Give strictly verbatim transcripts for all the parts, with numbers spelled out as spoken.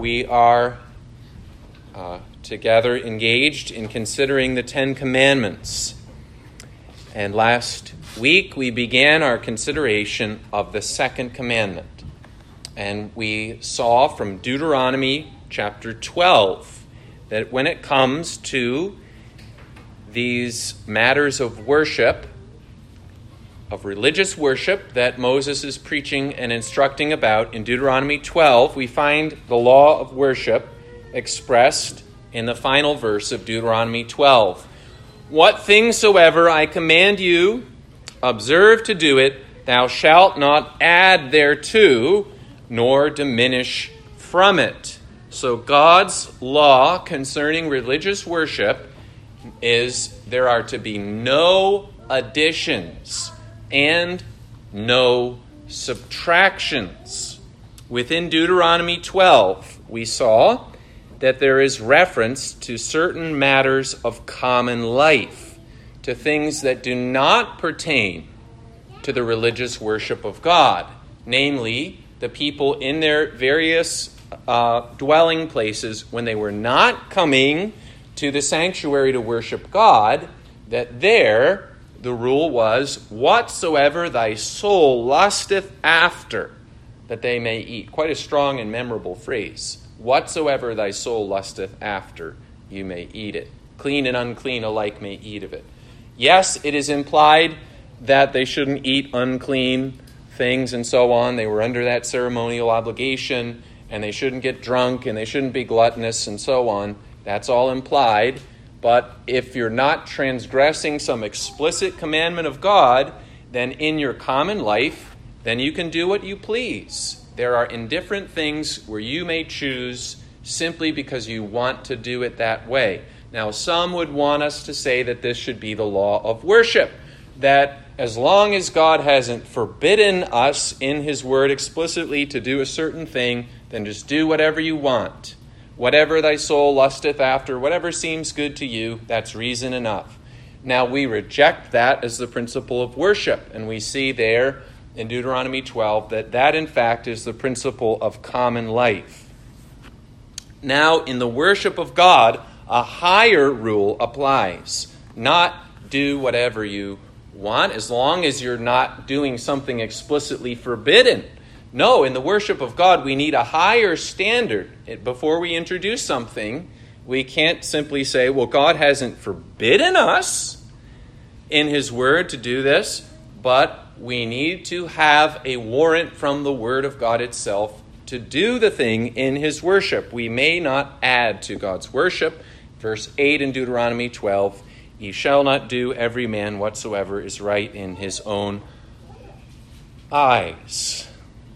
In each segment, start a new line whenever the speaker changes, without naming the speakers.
we are uh, together engaged in considering the Ten Commandments. And last week we began our consideration of the second commandment. And we saw from Deuteronomy chapter twelve that when it comes to these matters of worship, of religious worship that Moses is preaching and instructing about in Deuteronomy twelve, we find the law of worship expressed in the final verse of Deuteronomy twelve. What things soever I command you, observe to do it, thou shalt not add thereto, nor diminish from it. So God's law concerning religious worship is there are to be no additions and no subtractions. Within Deuteronomy twelve, we saw that there is reference to certain matters of common life, to things that do not pertain to the religious worship of God, namely the people in their various uh, dwelling places when they were not coming to the sanctuary to worship God, that there the rule was, whatsoever thy soul lusteth after, that they may eat. Quite a strong and memorable phrase. Whatsoever thy soul lusteth after, you may eat it. Clean and unclean alike may eat of it. Yes, it is implied that they shouldn't eat unclean things and so on. They were under that ceremonial obligation, and they shouldn't get drunk, and they shouldn't be gluttonous and so on. That's all implied. But if you're not transgressing some explicit commandment of God, then in your common life, then you can do what you please. There are indifferent things where you may choose simply because you want to do it that way. Now, some would want us to say that this should be the law of worship, that as long as God hasn't forbidden us in his word explicitly to do a certain thing, then just do whatever you want. Whatever thy soul lusteth after, whatever seems good to you, that's reason enough. Now, we reject that as the principle of worship, and we see there in Deuteronomy twelve that that, in fact, is the principle of common life. Now, in the worship of God, a higher rule applies. Not do whatever you want, as long as you're not doing something explicitly forbidden. No, in the worship of God, we need a higher standard. Before we introduce something, we can't simply say, well, God hasn't forbidden us in his word to do this, but we need to have a warrant from the word of God itself to do the thing in his worship. We may not add to God's worship. Verse eight in Deuteronomy twelve, ye shall not do every man whatsoever is right in his own eyes.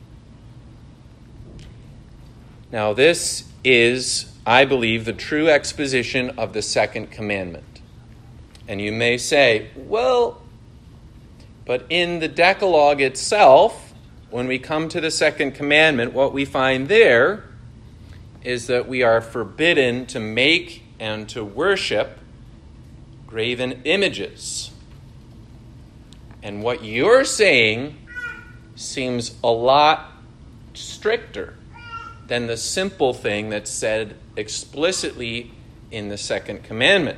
Now, this is, I believe, the true exposition of the second commandment. And you may say, well, but in the Decalogue itself, when we come to the second commandment, what we find there is that we are forbidden to make and to worship graven images. And what you're saying seems a lot stricter than the simple thing that's said explicitly in the second commandment.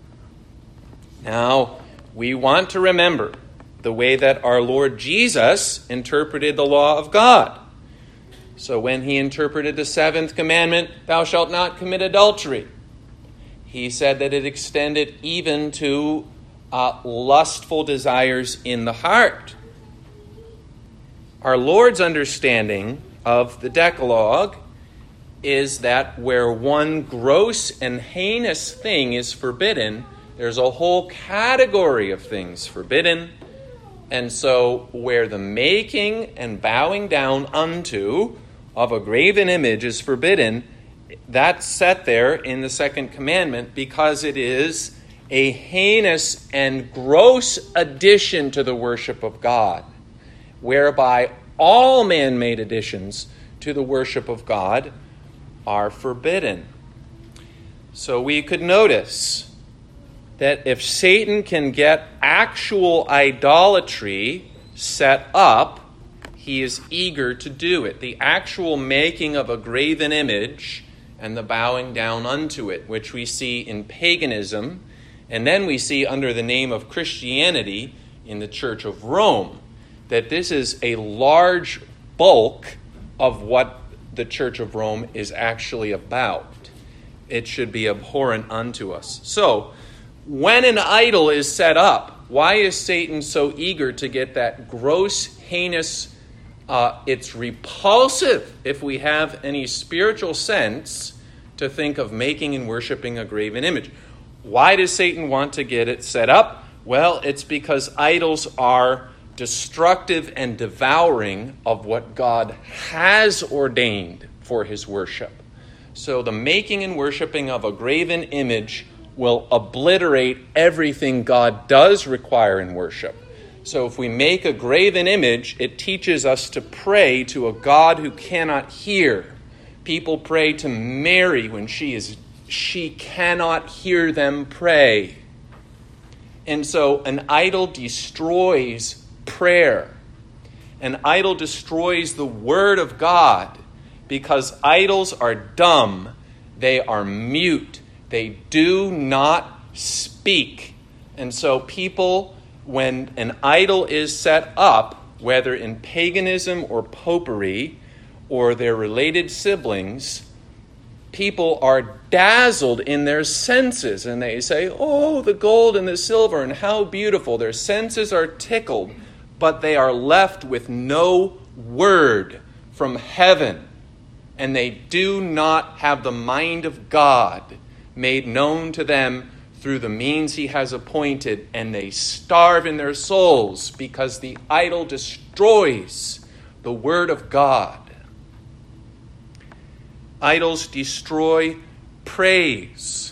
Now, we want to remember the way that our Lord Jesus interpreted the law of God. So when he interpreted the seventh commandment, thou shalt not commit adultery, he said that it extended even to uh, lustful desires in the heart. Our Lord's understanding of the Decalogue is that where one gross and heinous thing is forbidden, there's a whole category of things forbidden. And so where the making and bowing down unto of a graven image is forbidden, that's set there in the second commandment because it is a heinous and gross addition to the worship of God, whereby all man-made additions to the worship of God are forbidden. So we could notice that if Satan can get actual idolatry set up, he is eager to do it. The actual making of a graven image and the bowing down unto it, which we see in paganism, and then we see under the name of Christianity in the Church of Rome, that this is a large bulk of what the Church of Rome is actually about. It should be abhorrent unto us. So, when an idol is set up, why is Satan so eager to get that gross, heinous, uh, it's repulsive, if we have any spiritual sense, to think of making and worshiping a graven image? Why does Satan want to get it set up? Well, it's because idols are destructive and devouring of what God has ordained for his worship. So the making and worshiping of a graven image will obliterate everything God does require in worship. So if we make a graven image, it teaches us to pray to a God who cannot hear. People pray to Mary when she is she cannot hear them pray. And so an idol destroys prayer. An idol destroys the word of God, because idols are dumb, they are mute, they do not speak. And so people, when an idol is set up, whether in paganism or popery or their related siblings, people are dazzled in their senses, and they say, oh, the gold and the silver, and how beautiful. Their senses are tickled, but they are left with no word from heaven, and they do not have the mind of God made known to them through the means he has appointed, and they starve in their souls because the idol destroys the word of God. Idols destroy praise.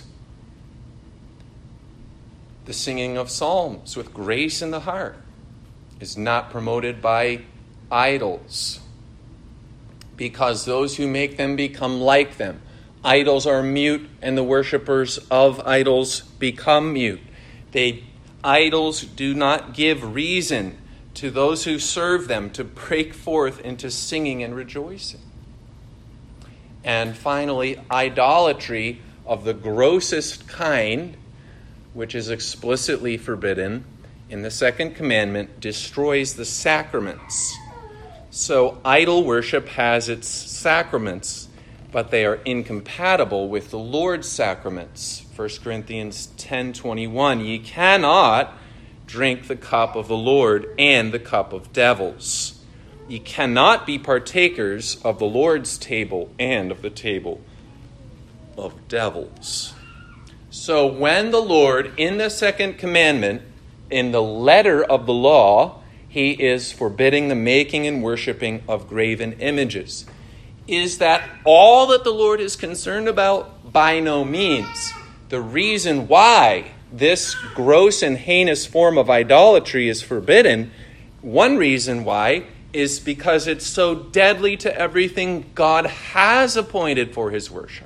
The singing of psalms with grace in the heart is not promoted by idols, because those who make them become like them. Idols are mute, and the worshipers of idols become mute. They idols do not give reason to those who serve them to break forth into singing and rejoicing. And finally, idolatry of the grossest kind, which is explicitly forbidden in the second commandment, destroys the sacraments. So idol worship has its sacraments, but they are incompatible with the Lord's sacraments. First Corinthians ten twenty-one, ye cannot drink the cup of the Lord and the cup of devils. Ye cannot be partakers of the Lord's table and of the table of devils. So when the Lord, in the second commandment, in the letter of the law, he is forbidding the making and worshiping of graven images. Is that all that the Lord is concerned about? By no means. The reason why this gross and heinous form of idolatry is forbidden, one reason why, is because it's so deadly to everything God has appointed for his worship.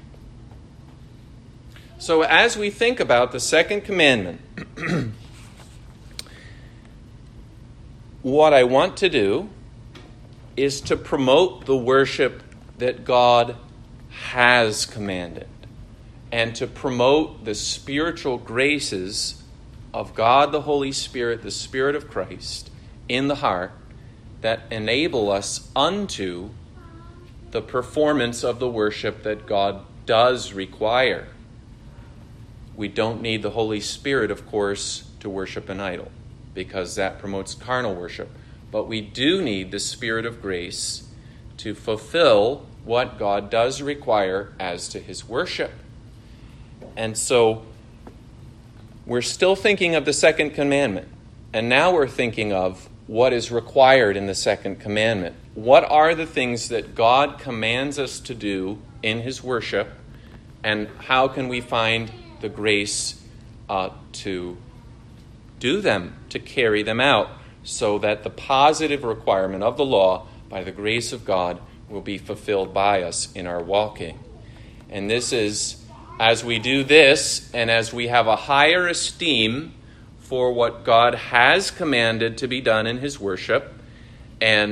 So as we think about the second commandment, what I want to do is to promote the worship that God has commanded, and to promote the spiritual graces of God the Holy Spirit, the Spirit of Christ, in the heart, that enable us unto the performance of the worship that God does require. We don't need the Holy Spirit, of course, to worship an idol, because that promotes carnal worship. But we do need the Spirit of grace to fulfill what God does require as to his worship. And so we're still thinking of the second commandment, and now we're thinking of what is required in the second commandment. What are the things that God commands us to do in his worship, and how can we find the grace uh, to do them, to carry them out, so that the positive requirement of the law, by the grace of God, will be fulfilled by us in our walking. And this is, as we do this, and as we have a higher esteem for what God has commanded to be done in his worship, and for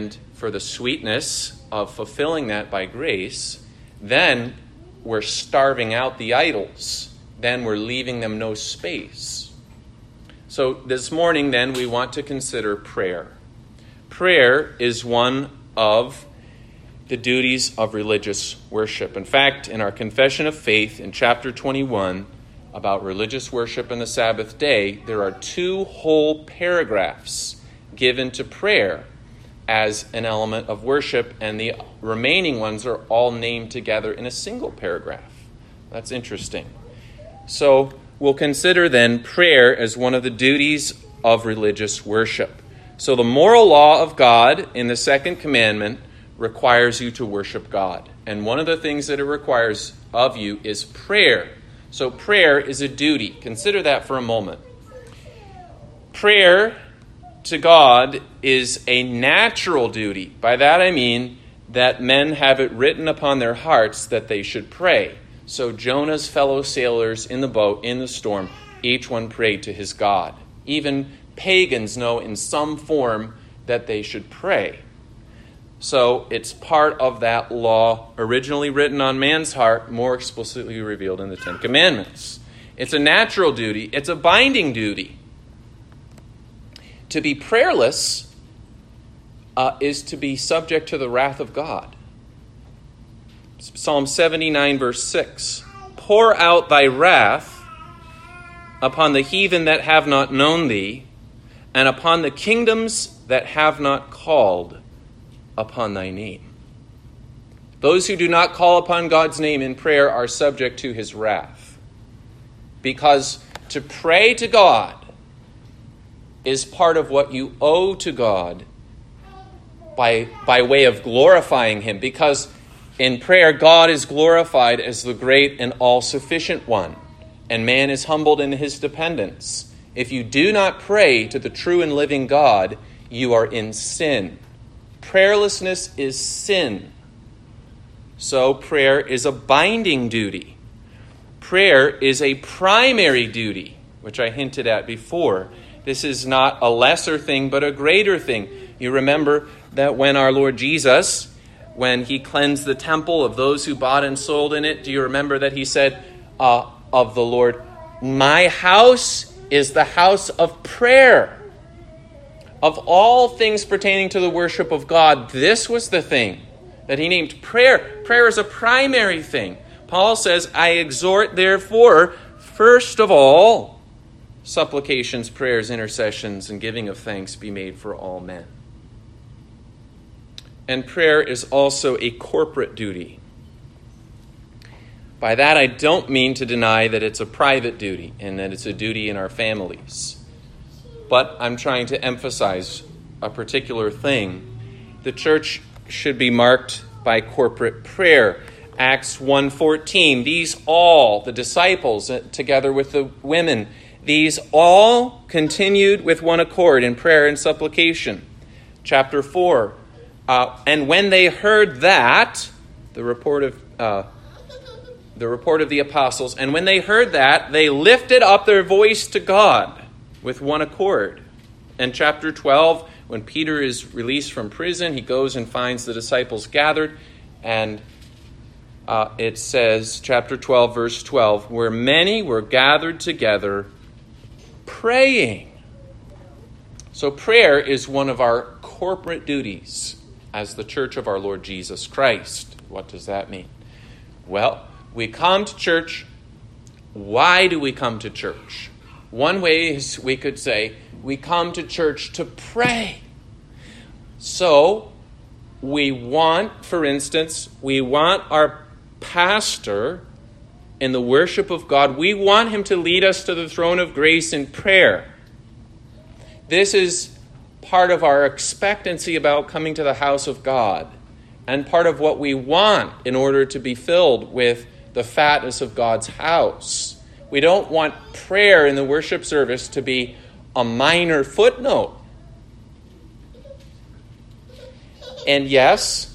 for the sweetness of fulfilling that by grace, then we're starving out the idols. Then we're leaving them no space. So this morning, then, we want to consider prayer. Prayer is one of the duties of religious worship. In fact, in our Confession of Faith, in chapter twenty-one, about religious worship and the Sabbath day, there are two whole paragraphs given to prayer as an element of worship, and the remaining ones are all named together in a single paragraph. That's interesting. So we'll consider then prayer as one of the duties of religious worship. So the moral law of God in the second commandment requires you to worship God. And one of the things that it requires of you is prayer. So prayer is a duty. Consider that for a moment. Prayer to God is a natural duty. By that I mean that men have it written upon their hearts that they should pray. So Jonah's fellow sailors in the boat, in the storm, each one prayed to his God. Even pagans know in some form that they should pray. So it's part of that law originally written on man's heart, more explicitly revealed in the Ten Commandments. It's a natural duty. It's a binding duty. To be prayerless uh, is to be subject to the wrath of God. Psalm seventy-nine, verse six. Pour out thy wrath upon the heathen that have not known thee, and upon the kingdoms that have not called upon thy name. Those who do not call upon God's name in prayer are subject to his wrath. Because to pray to God is part of what you owe to God by, by way of glorifying him. Because in prayer, God is glorified as the great and all-sufficient one, and man is humbled in his dependence. If you do not pray to the true and living God, you are in sin. Prayerlessness is sin. So prayer is a binding duty. Prayer is a primary duty, which I hinted at before. This is not a lesser thing, but a greater thing. You remember that when our Lord Jesus, when he cleansed the temple of those who bought and sold in it, do you remember that he said uh, of the Lord, my house is the house of prayer. Of all things pertaining to the worship of God, this was the thing that he named prayer. Prayer is a primary thing. Paul says, I exhort, therefore, first of all, supplications, prayers, intercessions, and giving of thanks be made for all men. And prayer is also a corporate duty. By that, I don't mean to deny that it's a private duty and that it's a duty in our families. But I'm trying to emphasize a particular thing. The church should be marked by corporate prayer. Acts one fourteen, these all, the disciples, together with the women, these all continued with one accord in prayer and supplication. Chapter four, uh, and when they heard that, the report of uh, the report of the apostles, and when they heard that, they lifted up their voice to God with one accord. And chapter twelve, when Peter is released from prison, he goes and finds the disciples gathered, and uh, it says, chapter twelve, verse twelve, where many were gathered together praying. So prayer is one of our corporate duties as the church of our Lord Jesus Christ. What does that mean? Well, we come to church. Why do we come to church? One way is we could say we come to church to pray. So we want, for instance, we want our pastor in the worship of God, we want him to lead us to the throne of grace in prayer. This is part of our expectancy about coming to the house of God, and part of what we want in order to be filled with the fatness of God's house. We don't want prayer in the worship service to be a minor footnote. And yes,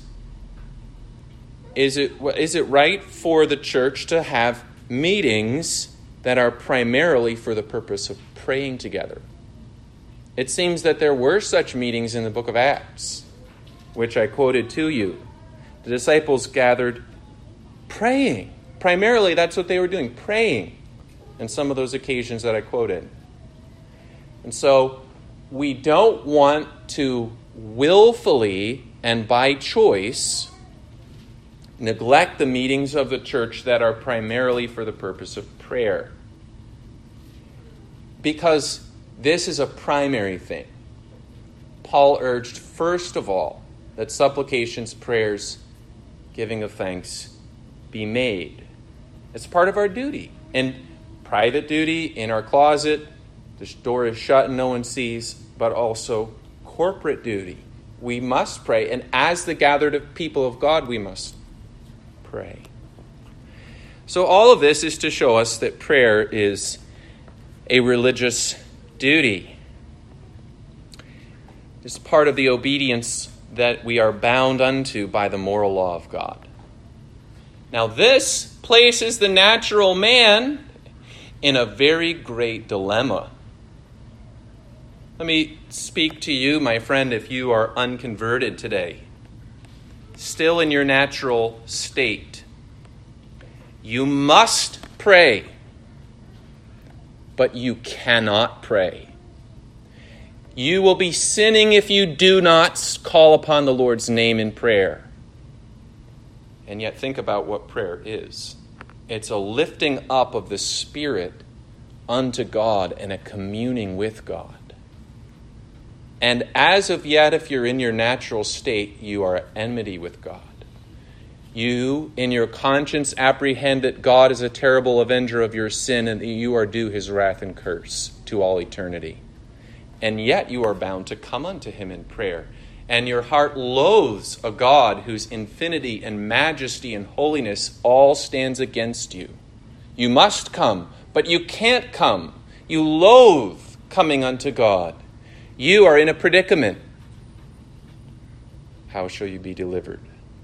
is it is it right for the church to have meetings that are primarily for the purpose of praying together? It seems that there were such meetings in the book of Acts. which I quoted to you. The disciples gathered praying. Primarily, that's what they were doing, praying in some of those occasions that I quoted. And so we don't want to willfully and by choice neglect the meetings of the church that are primarily for the purpose of prayer. Because this is a primary thing. Paul urged, first of all, that supplications, prayers, giving of thanks be made. It's part of our duty. And private duty, in our closet, the door is shut and no one sees, but also corporate duty. We must pray. And as the gathered people of God, we must pray. So all of this is to show us that prayer is a religious duty. It's part of the obedience that we are bound unto by the moral law of God. Now this places the natural man in a very great dilemma. Let me speak to you, my friend, if you are unconverted today, still in your natural state. You must pray, but you cannot pray. You will be sinning if you do not call upon the Lord's name in prayer. And yet think about what prayer is. It's a lifting up of the Spirit unto God and a communing with God. And as of yet, if you're in your natural state, you are at enmity with God. You, in your conscience, apprehend that God is a terrible avenger of your sin and that you are due his wrath and curse to all eternity. And yet you are bound to come unto him in prayer. And your heart loathes a God whose infinity and majesty and holiness all stands against you. You must come, but you can't come. You loathe coming unto God. You are in a predicament. How shall you be delivered?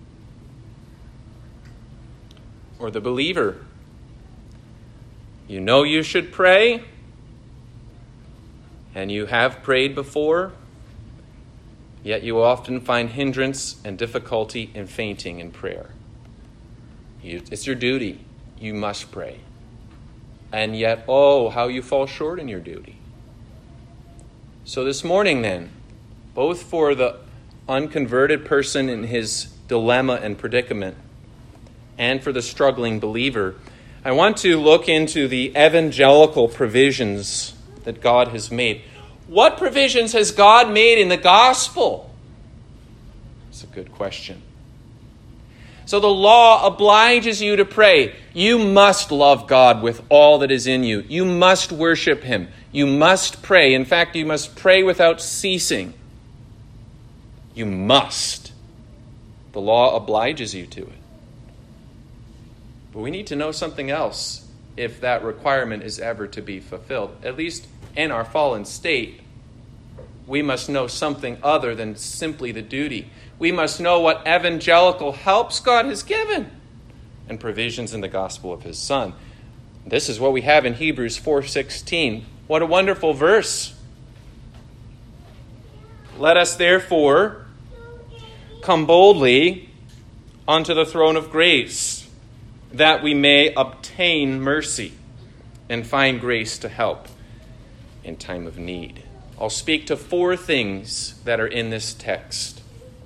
Or the believer. You know you should pray, and you have prayed before, yet you often find hindrance and difficulty in fainting in prayer. You, it's your duty. You must pray. And yet, oh, how you fall short in your duty. So this morning then, both for the unconverted person in his dilemma and predicament, and for the struggling believer, I want to look into the evangelical provisions that God has made. What provisions has God made in the gospel? It's a good question. So the law obliges you to pray. You must love God with all that is in you. You must worship him. You must pray. In fact, you must pray without ceasing. You must. The law obliges you to it. But we need to know something else if that requirement is ever to be fulfilled. At least in our fallen state, we must know something other than simply the duty. We must know what evangelical helps God has given and provisions in the gospel of his Son. This is what we have in Hebrews four sixteen. What a wonderful verse. Let us therefore come boldly unto the throne of grace, that we may obtain mercy and find grace to help in time of need. I'll speak to four things that are in this text.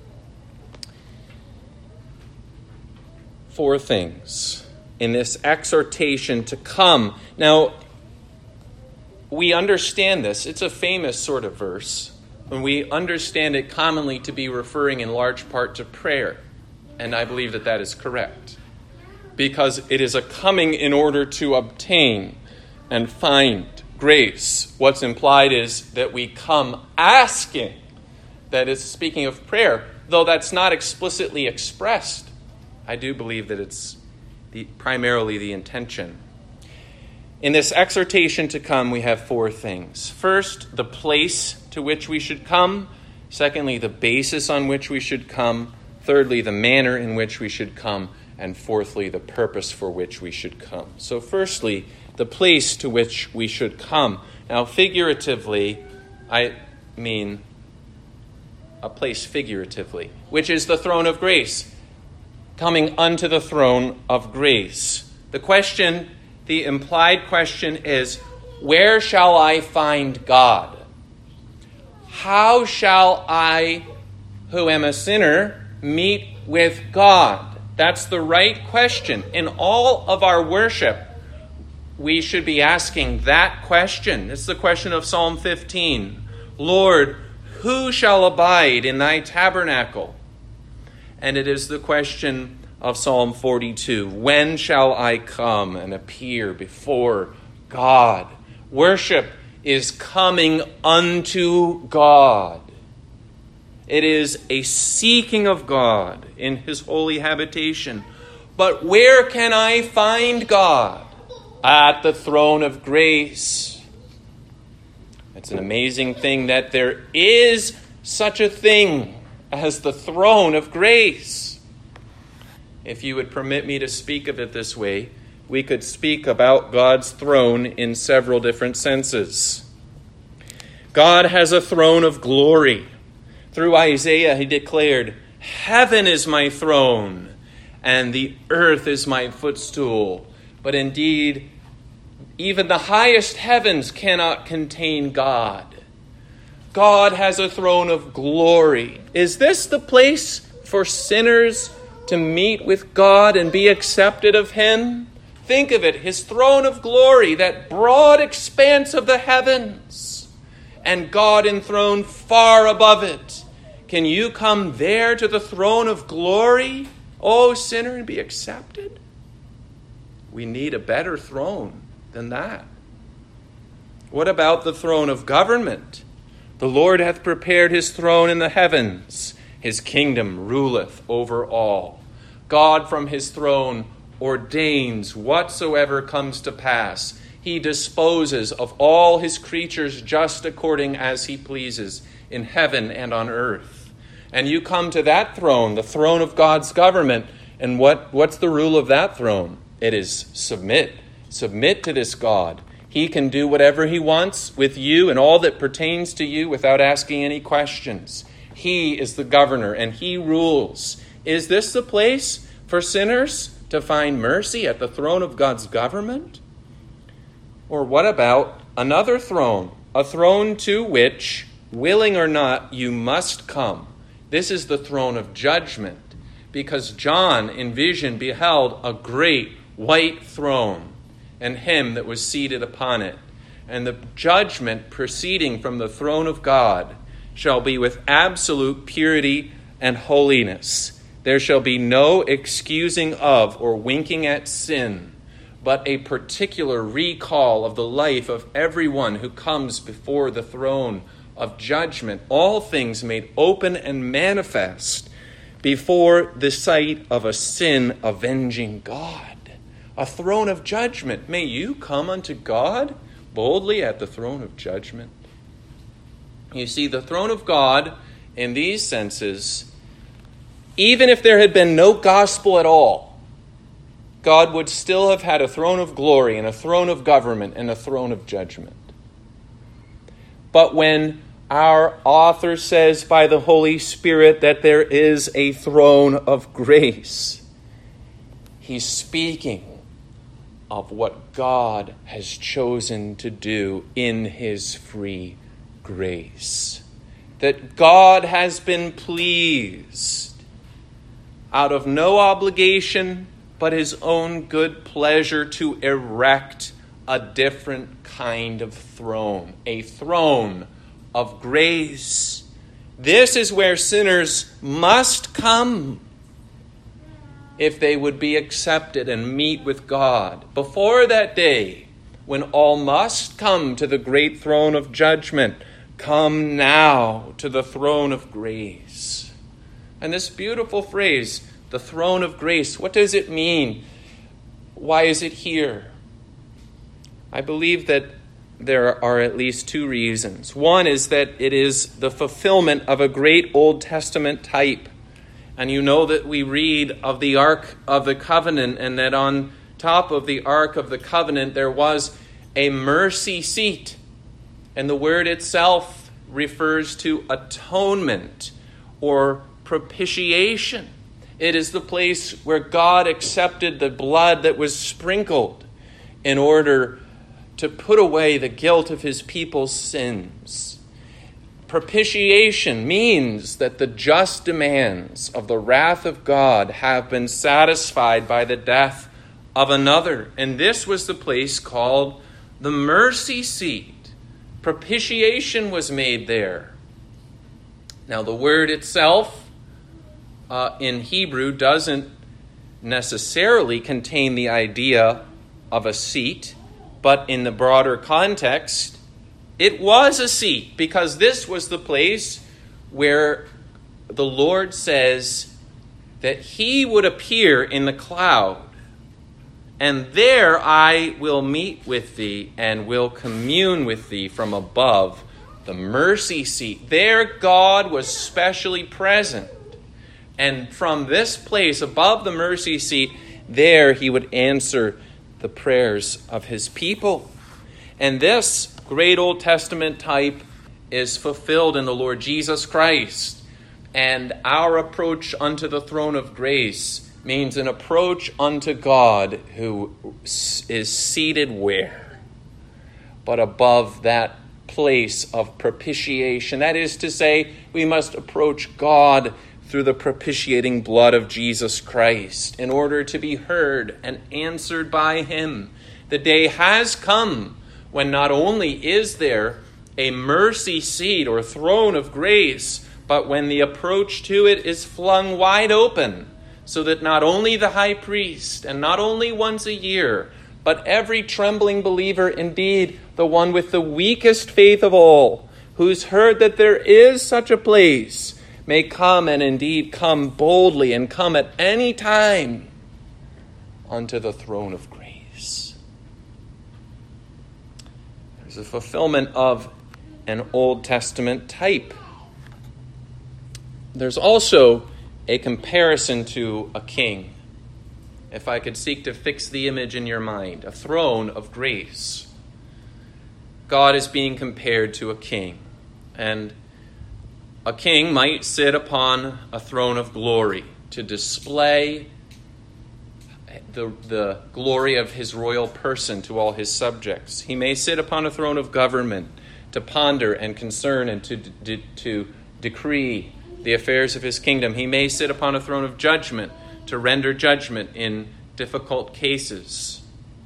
Four things in this exhortation to come. Now, we understand this. It's a famous sort of verse, and we understand it commonly to be referring in large part to prayer. And I believe that that is correct, because it is a coming in order to obtain and find grace. What's implied is that we come asking. That is speaking of prayer, though that's not explicitly expressed. I do believe that it's the, primarily the intention. In this exhortation to come, we have four things. First, the place to which we should come. Secondly, the basis on which we should come. Thirdly, the manner in which we should come. And fourthly, the purpose for which we should come. So firstly, the place to which we should come. Now, figuratively, I mean a place figuratively, which is the throne of grace. Coming unto the throne of grace. The question, the implied question is, where shall I find God? How shall I, who am a sinner, meet with God? That's the right question. In all of our worship, we should be asking that question. It's the question of Psalm fifteen. Lord, who shall abide in thy tabernacle? And it is the question of Psalm forty-two. When shall I come and appear before God? Worship is coming unto God. It is a seeking of God in his holy habitation. But where can I find God? At the throne of grace. It's an amazing thing that there is such a thing as the throne of grace. If you would permit me to speak of it this way, we could speak about God's throne in several different senses. God has a throne of glory. Through Isaiah, he declared, heaven is my throne, and the earth is my footstool. But indeed, even the highest heavens cannot contain God. God has a throne of glory. Is this the place for sinners to meet with God and be accepted of him? Think of it, his throne of glory, that broad expanse of the heavens, and God enthroned far above it. Can you come there to the throne of glory, O sinner, and be accepted? We need a better throne than that. What about the throne of government? The Lord hath prepared his throne in the heavens. His kingdom ruleth over all. God from his throne ordains whatsoever comes to pass. He disposes of all his creatures just according as he pleases in heaven and on earth. And you come to that throne, the throne of God's government, and what, what's the rule of that throne? It is submit. Submit to this God. He can do whatever he wants with you and all that pertains to you without asking any questions. He is the governor and he rules. Is this the place for sinners to find mercy at the throne of God's government? Or what about another throne? A throne to which, willing or not, you must come. This is the throne of judgment, because John in vision beheld a great white throne and him that was seated upon it. And the judgment proceeding from the throne of God shall be with absolute purity and holiness. There shall be no excusing of or winking at sin, but a particular recall of the life of everyone who comes before the throne of judgment, all things made open and manifest before the sight of a sin-avenging God. A throne of judgment. May you come unto God boldly at the throne of judgment. You see, the throne of God, in these senses, even if there had been no gospel at all, God would still have had a throne of glory and a throne of government and a throne of judgment. But when our author says by the Holy Spirit that there is a throne of grace, he's speaking of what God has chosen to do in his free grace. That God has been pleased out of no obligation but his own good pleasure to erect a different kind of throne, a throne of grace. This is where sinners must come if they would be accepted and meet with God. Before that day, when all must come to the great throne of judgment, come now to the throne of grace. And this beautiful phrase, the throne of grace, what does it mean? Why is it here? I believe that there are at least two reasons. One is that it is the fulfillment of a great Old Testament type. And you know that we read of the Ark of the Covenant, and that on top of the Ark of the Covenant there was a mercy seat. And the word itself refers to atonement, or propitiation. It is the place where God accepted the blood that was sprinkled in order to put away the guilt of his people's sins. Propitiation means that the just demands of the wrath of God have been satisfied by the death of another. And this was the place called the mercy seat. Propitiation was made there. Now, the word itself uh, in Hebrew doesn't necessarily contain the idea of a seat, but in the broader context, it was a seat, because this was the place where the Lord says that he would appear in the cloud, and there I will meet with thee and will commune with thee from above the mercy seat. There God was specially present. And from this place above the mercy seat, there he would answer the prayers of his people. And this great Old Testament type is fulfilled in the Lord Jesus Christ. And our approach unto the throne of grace means an approach unto God who is seated where? But above that place of propitiation. That is to say, we must approach God through the propitiating blood of Jesus Christ in order to be heard and answered by him. The day has come when not only is there a mercy seat or throne of grace, but when the approach to it is flung wide open, so that not only the high priest, and not only once a year, but every trembling believer, indeed the one with the weakest faith of all, who's heard that there is such a place, may come, and indeed come boldly and come at any time unto the throne of grace. There's a fulfillment of an Old Testament type. There's also a comparison to a king. If I could seek to fix the image in your mind, a throne of grace. God is being compared to a king. And a king might sit upon a throne of glory to display the, the glory of his royal person to all his subjects. He may sit upon a throne of government to ponder and concern and to, to, to decree the affairs of his kingdom. He may sit upon a throne of judgment to render judgment in difficult cases.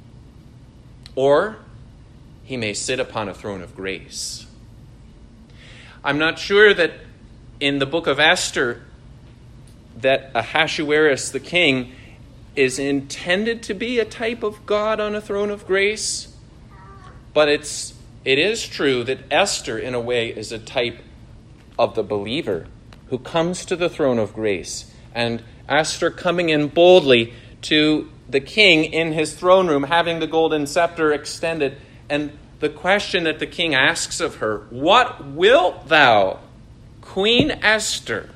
Or he may sit upon a throne of grace. I'm not sure that in the book of Esther that Ahasuerus the king is intended to be a type of God on a throne of grace, but it's it is true that Esther in a way is a type of the believer who comes to the throne of grace. And Esther coming in boldly to the king in his throne room, having the golden scepter extended, and the question that the king asks of her, "What wilt thou, Queen Esther?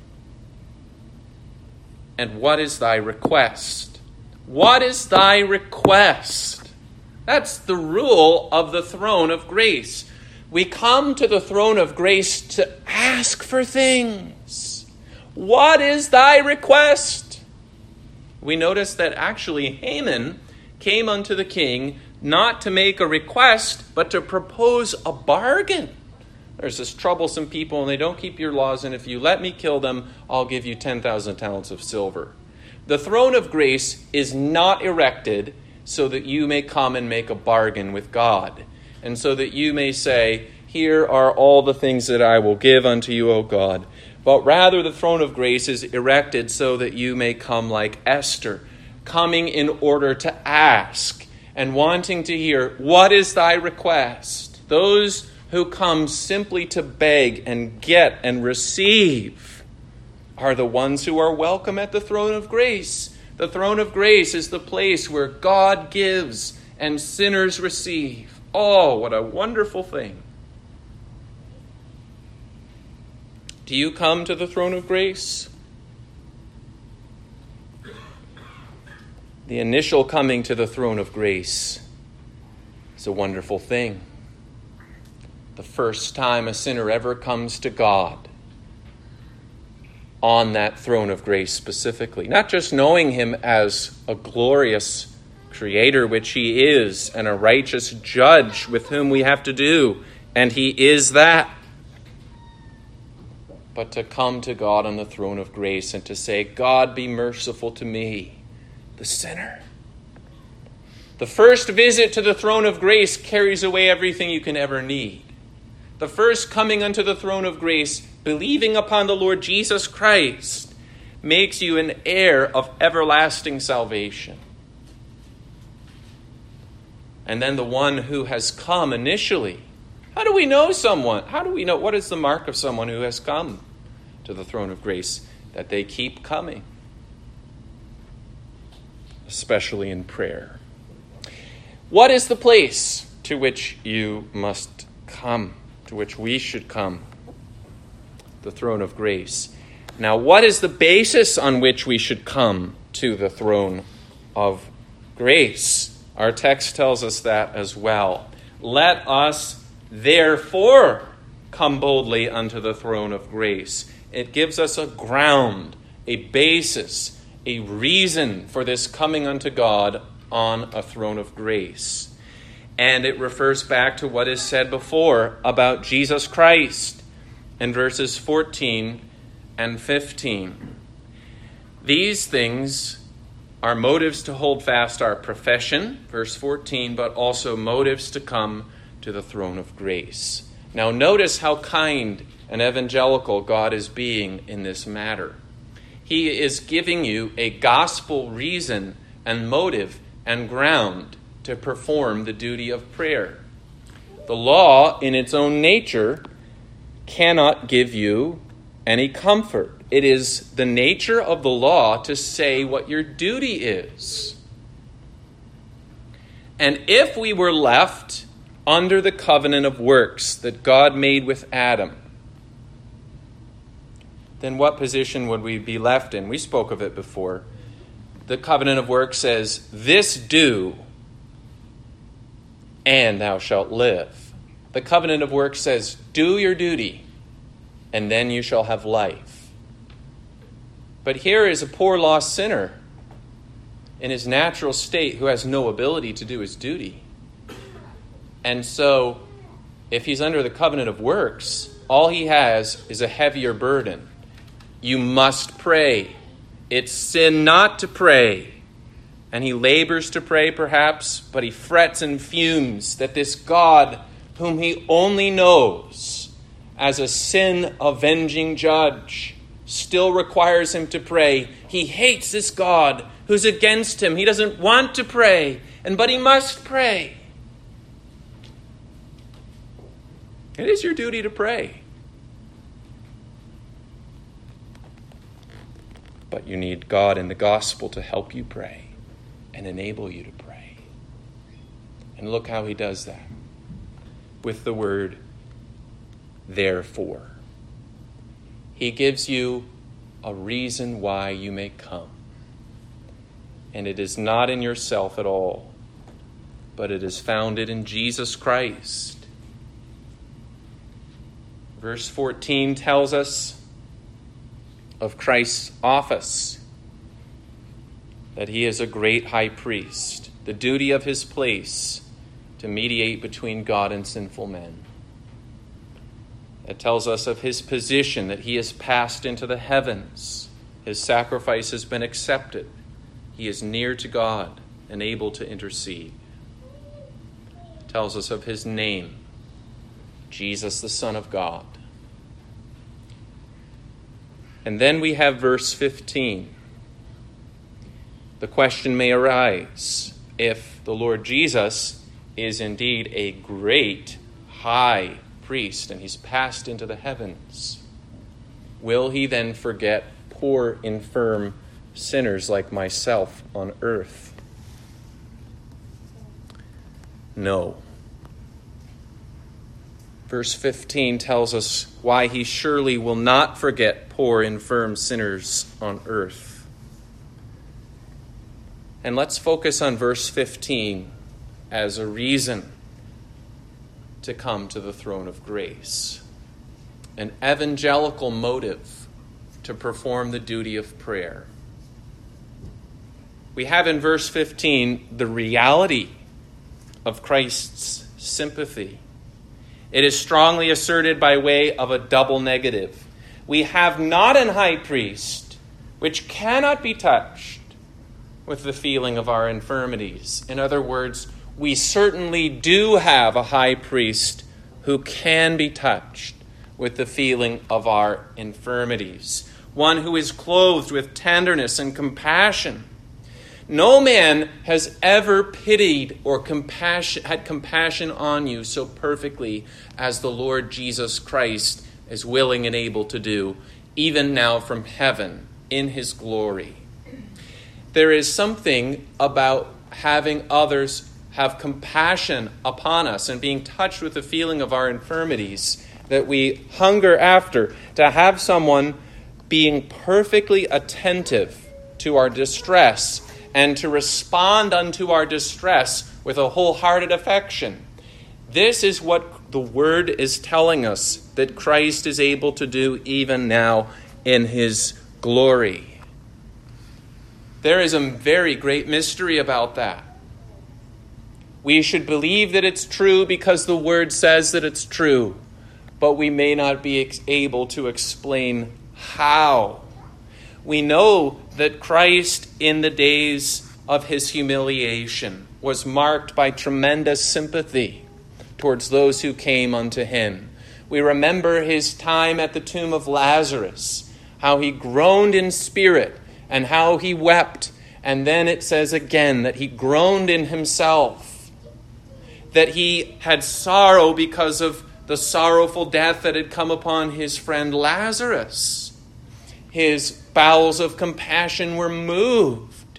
And what is thy request?" What is thy request? That's the rule of the throne of grace. We come to the throne of grace to ask for things. What is thy request? We notice that actually Haman came unto the king not to make a request, but to propose a bargain. There's this troublesome people, and they don't keep your laws, and if you let me kill them, I'll give you ten thousand talents of silver. The throne of grace is not erected so that you may come and make a bargain with God, and so that you may say, "Here are all the things that I will give unto you, O God." But rather the throne of grace is erected so that you may come like Esther, coming in order to ask and wanting to hear, "What is thy request?" Those who come simply to beg and get and receive are the ones who are welcome at the throne of grace. The throne of grace is the place where God gives and sinners receive. Oh, what a wonderful thing. Do you come to the throne of grace? The initial coming to the throne of grace is a wonderful thing. The first time a sinner ever comes to God, on that throne of grace specifically. Not just knowing him as a glorious creator, which he is, and a righteous judge with whom we have to do, and he is that. But to come to God on the throne of grace and to say, God, be merciful to me, the sinner. The first visit to the throne of grace carries away everything you can ever need. The first coming unto the throne of grace, believing upon the Lord Jesus Christ, makes you an heir of everlasting salvation. And then the one who has come initially. How do we know someone? How do we know? What is the mark of someone who has come to the throne of grace? That they keep coming. Especially in prayer. What is the place to which you must come? To which we should come? The throne of grace. Now, what is the basis on which we should come to the throne of grace? Our text tells us that as well. Let us therefore come boldly unto the throne of grace. It gives us a ground, a basis, a reason for this coming unto God on a throne of grace. And it refers back to what is said before about Jesus Christ in verses fourteen and fifteen. These things are motives to hold fast our profession, verse fourteen, but also motives to come to the throne of grace. Now notice how kind and evangelical God is being in this matter. He is giving you a gospel reason and motive and ground to perform the duty of prayer. The law, in its own nature, cannot give you any comfort. It is the nature of the law to say what your duty is. And if we were left under the covenant of works that God made with Adam, then what position would we be left in? We spoke of it before. The covenant of works says, this do, and thou shalt live. The covenant of works says, do your duty, and then you shall have life. But here is a poor lost sinner in his natural state who has no ability to do his duty. And so, if he's under the covenant of works, all he has is a heavier burden. You must pray. It's sin not to pray. And he labors to pray, perhaps, but he frets and fumes that this God, whom he only knows as a sin-avenging judge, still requires him to pray. He hates this God who's against him. He doesn't want to pray, and but he must pray. It is your duty to pray. But you need God in the gospel to help you pray and enable you to pray. And look how he does that. With the word, therefore. He gives you a reason why you may come. And it is not in yourself at all, but it is founded in Jesus Christ. Verse fourteen tells us of Christ's office, that he is a great high priest, the duty of his place to mediate between God and sinful men. It tells us of his position, that he has passed into the heavens. His sacrifice has been accepted. He is near to God and able to intercede. It tells us of his name, Jesus, the Son of God. And then we have verse fifteen. The question may arise, if the Lord Jesus is indeed a great high priest and he's passed into the heavens, will he then forget poor, infirm sinners like myself on earth? No. Verse fifteen tells us why he surely will not forget poor, infirm sinners on earth. And let's focus on verse fifteen as a reason to come to the throne of grace. An evangelical motive to perform the duty of prayer. We have in verse fifteen the reality of Christ's sympathy. It is strongly asserted by way of a double negative. We have not an high priest which cannot be touched with the feeling of our infirmities. In other words, we certainly do have a high priest who can be touched with the feeling of our infirmities. One who is clothed with tenderness and compassion. No man has ever pitied or compassion, had compassion on you so perfectly as the Lord Jesus Christ is willing and able to do, even now from heaven in his glory. There is something about having others have compassion upon us and being touched with the feeling of our infirmities that we hunger after, to have someone being perfectly attentive to our distress and to respond unto our distress with a wholehearted affection. This is what the Word is telling us that Christ is able to do even now in his glory. There is a very great mystery about that. We should believe that it's true because the Word says that it's true, but we may not be able to explain how. We know that Christ, in the days of his humiliation, was marked by tremendous sympathy towards those who came unto him. We remember his time at the tomb of Lazarus, how he groaned in spirit and how he wept. And then it says again that he groaned in himself, that he had sorrow because of the sorrowful death that had come upon his friend Lazarus. His bowels of compassion were moved.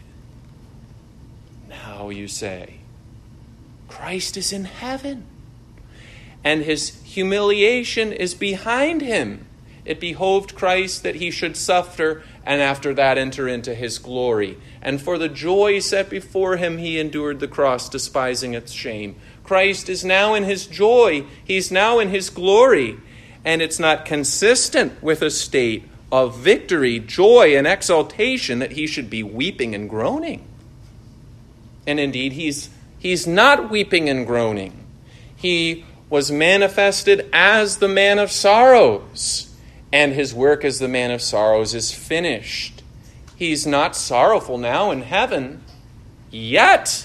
Now you say, Christ is in heaven, and his humiliation is behind him. It behoved Christ that he should suffer, and after that enter into his glory. And for the joy set before him, he endured the cross, despising its shame. Christ is now in his joy. He's now in his glory. And it's not consistent with a state of victory, joy, and exaltation that he should be weeping and groaning. And indeed, he's, he's not weeping and groaning. He was manifested as the man of sorrows, and his work as the man of sorrows is finished. He's not sorrowful now in heaven, yet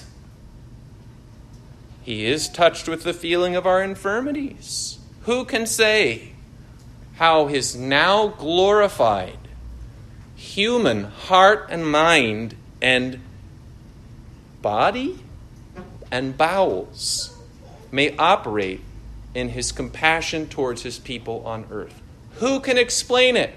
he is touched with the feeling of our infirmities. Who can say how his now glorified human heart and mind and body and bowels may operate in his compassion towards his people on earth? Who can explain it?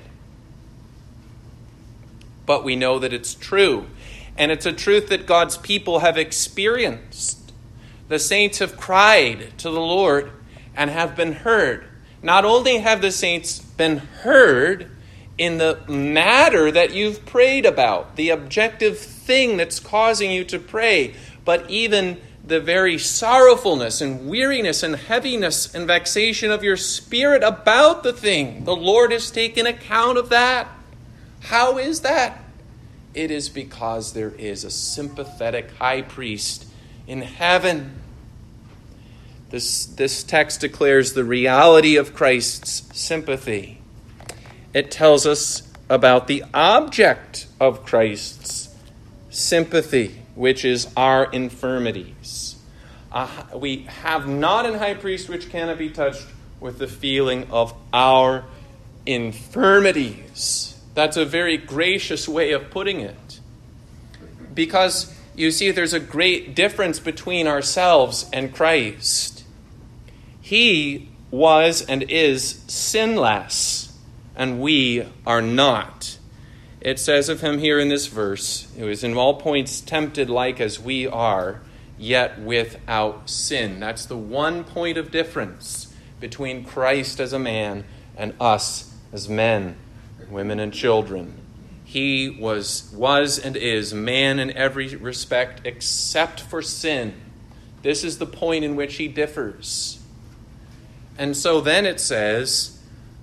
But we know that it's true. And it's a truth that God's people have experienced. The saints have cried to the Lord and have been heard. Not only have the saints been heard in the matter that you've prayed about, the objective thing that's causing you to pray, but even the very sorrowfulness and weariness and heaviness and vexation of your spirit about the thing. The Lord has taken account of that. How is that? It is because there is a sympathetic high priest in heaven. This, this text declares the reality of Christ's sympathy. It tells us about the object of Christ's sympathy, which is our infirmities. Uh, we have not an high priest which cannot be touched with the feeling of our infirmities. That's a very gracious way of putting it. Because, you see, there's a great difference between ourselves and Christ. He was and is sinless, and we are not. It says of him here in this verse, who is in all points tempted like as we are, yet without sin. That's the one point of difference between Christ as a man and us as men, women, and children. He was, was and is man in every respect except for sin. This is the point in which he differs. And so then it says,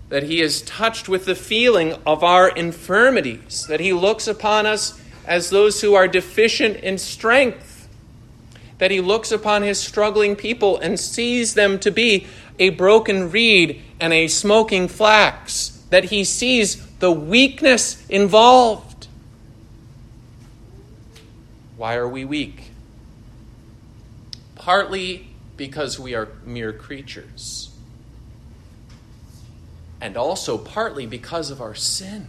that he is touched with the feeling of our infirmities, that he looks upon us as those who are deficient in strength, that he looks upon his struggling people and sees them to be a broken reed and a smoking flax, that he sees the weakness involved. Why are we weak? Partly because we are mere creatures, and also partly because of our sin.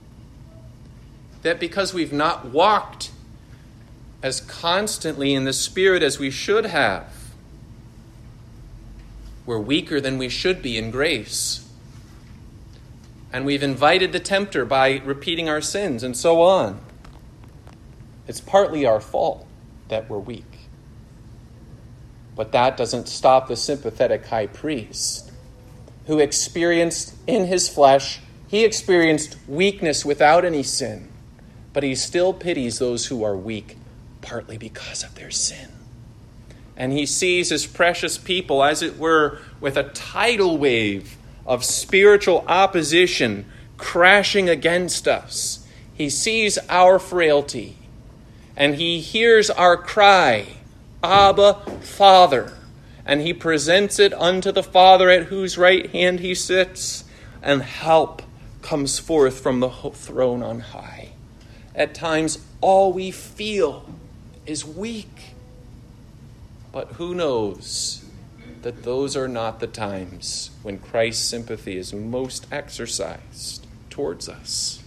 That because we've not walked as constantly in the Spirit as we should have, we're weaker than we should be in grace. And we've invited the tempter by repeating our sins and so on. It's partly our fault that we're weak. But that doesn't stop the sympathetic high priest, who experienced in his flesh, he experienced weakness without any sin. But he still pities those who are weak, partly because of their sin. And he sees his precious people, as it were, with a tidal wave of spiritual opposition crashing against us. He sees our frailty, and he hears our cry, Abba, Father. And he presents it unto the Father at whose right hand he sits, and help comes forth from the throne on high. At times, all we feel is weak. But who knows that those are not the times when Christ's sympathy is most exercised towards us.